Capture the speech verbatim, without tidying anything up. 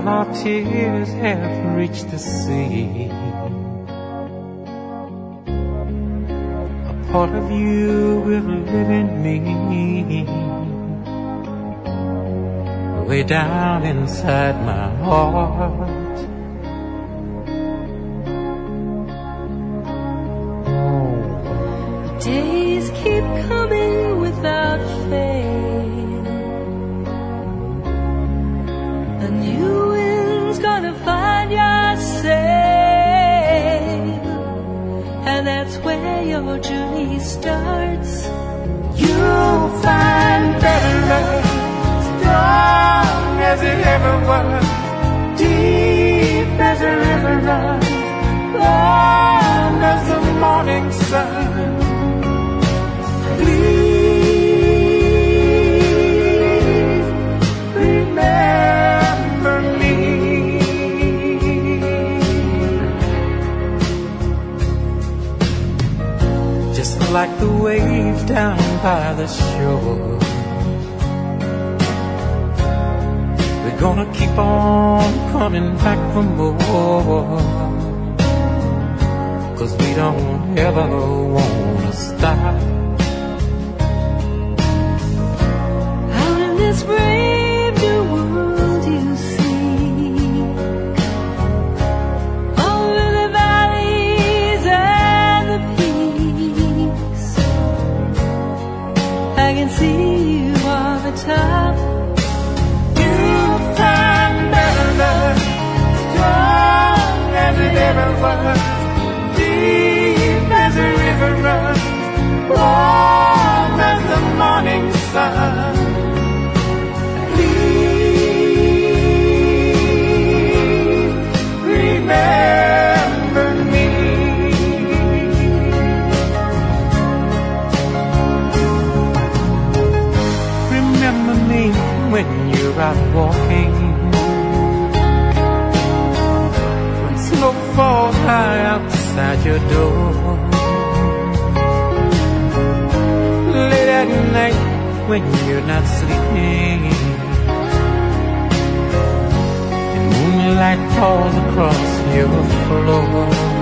All our tears have reached the sea. A part of you will live in me, way down inside my heart. Days keep coming without fail. A new wind's gonna find your sail, and that's where your journey starts. You'll find better love, strong as it ever was, deep as a river runs, warm as the morning sun. Please remember me. Just like the waves down by the shore, we're gonna keep on coming back for more, 'cause we don't ever wanna stop. Out in this brave new world you see, over the valleys and the peaks, I can see you on the top. You'll find better love, strong as it ever was, deep as a river runs, warm as the morning sun. Please remember me. Remember me when you're out walking, when smoke falls high outside your door, late at night when you're not sleeping, and moonlight falls across your floor.